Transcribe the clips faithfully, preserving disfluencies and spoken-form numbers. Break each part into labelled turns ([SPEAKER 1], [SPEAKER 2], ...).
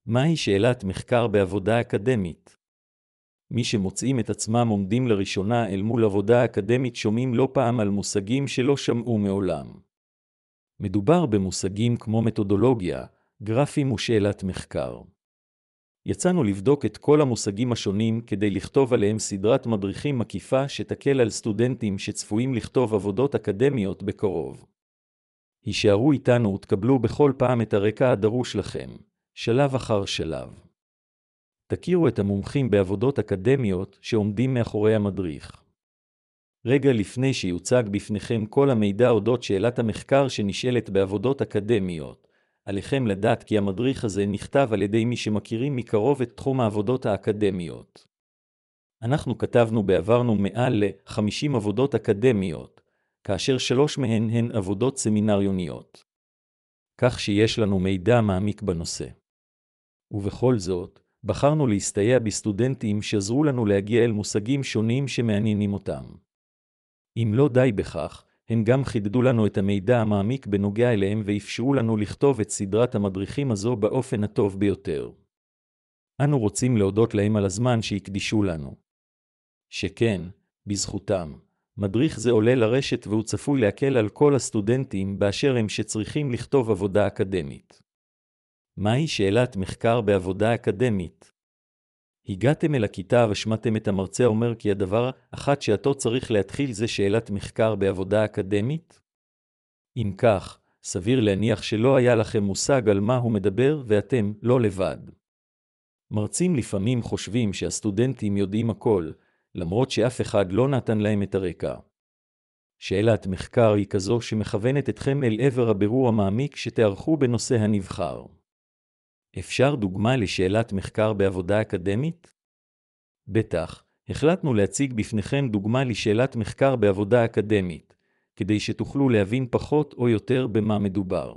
[SPEAKER 1] מהי שאלת מחקר בעבודה אקדמית? מי שמוצאים את עצמם עומדים לראשונה אל מול עבודה אקדמית שומעים לא פעם על מושגים שלא שמעו מעולם. מדובר במושגים כמו מתודולוגיה, גרפים ושאלת מחקר. יצאנו לבדוק את כל המושגים השונים כדי לכתוב עליהם סדרת מדריכים מקיפה שתקל על סטודנטים שצפויים לכתוב עבודות אקדמיות בקרוב. הישארו איתנו ותקבלו בכל פעם את הרקע הדרוש לכם, שלב אחר שלב. תכירו את המומחים בעבודות אקדמיות שעומדים מאחורי המדריך. רגע לפני שיוצג בפניכם כל המידע אודות שאלת המחקר שנשאלת בעבודות אקדמיות, עליכם לדעת כי המדריך הזה נכתב על ידי מי שמכירים מקרוב את תחום העבודות האקדמיות. אנחנו כתבנו בעברנו מעל ל-חמישים עבודות אקדמיות, כאשר שלוש מהן הן עבודות סמינריוניות. כך שיש לנו מידע מעמיק בנושא. ובכל זאת, בחרנו להסתייע בסטודנטים שעזרו לנו להגיע אל מושגים שונים שמעניינים אותם. אם לא די בכך, הם גם חידדו לנו את המידע המעמיק בנוגע אליהם ואפשרו לנו לכתוב את סדרת המדריכים הזו באופן הטוב ביותר. אנו רוצים להודות להם על הזמן שהקדישו לנו. שכן, בזכותם, מדריך זה עולה לרשת והוא צפוי להקל על כל הסטודנטים באשר הם שצריכים לכתוב עבודה אקדמית. מהי שאלת מחקר בעבודה אקדמית? הגעתם אל הכיתה ושמעתם את המרצה אומר כי הדבר אחת שאתו צריך להתחיל זה שאלת מחקר בעבודה אקדמית? אם כך, סביר להניח שלא היה לכם מושג על מה הוא מדבר ואתם לא לבד. מרצים לפעמים חושבים שהסטודנטים יודעים הכל, למרות שאף אחד לא נתן להם את הרקע. שאלת מחקר היא כזו שמכוונת אתכם אל עבר הבירור המעמיק שתערכו בנושא הנבחר. אפשר דוגמה לשאלת מחקר בעבודה אקדמית? בטח, החלטנו להציג בפניכם דוגמה לשאלת מחקר בעבודה אקדמית, כדי שתוכלו להבין פחות או יותר במה מדובר.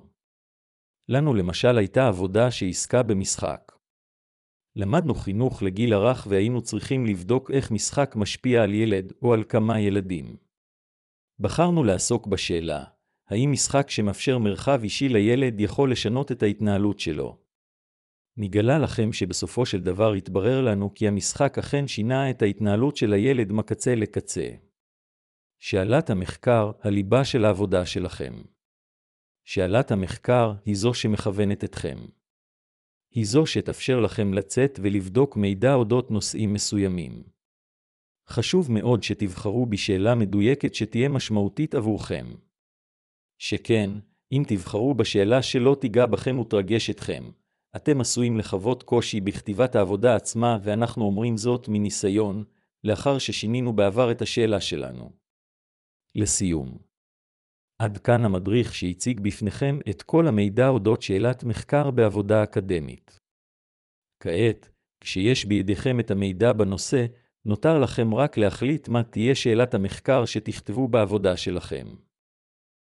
[SPEAKER 1] לנו למשל הייתה עבודה שעסקה במשחק. למדנו חינוך לגיל הרך והיינו צריכים לבדוק איך משחק משפיע על ילד או על כמה ילדים. בחרנו לעסוק בשאלה, האם משחק שמאפשר מרחב אישי לילד יכול לשנות את ההתנהלות שלו? נגלה לכם שבסופו של דבר התברר לנו כי המשחק אכן שינה את ההתנהלות של הילד מקצה לקצה. שאלת המחקר, הליבה של העבודה שלכם. שאלת המחקר היא זו שמכוונת אתכם. היא זו שתאפשר לכם לצאת ולבדוק מידע אודות נושאים מסוימים. חשוב מאוד שתבחרו בשאלה מדויקת שתהיה משמעותית עבורכם. שכן, אם תבחרו בשאלה שלא תיגע בכם ותרגש אתכם, אתם עשויים לחוות קושי בכתיבת העבודה עצמה ואנחנו אומרים זאת מניסיון, לאחר ששינינו בעבר את השאלה שלנו. לסיום. עד כאן המדריך שהציג בפניכם את כל המידע אודות שאלת מחקר בעבודה אקדמית. כעת, כשיש בידיכם את המידע בנושא, נותר לכם רק להחליט מה תהיה שאלת המחקר שתכתבו בעבודה שלכם.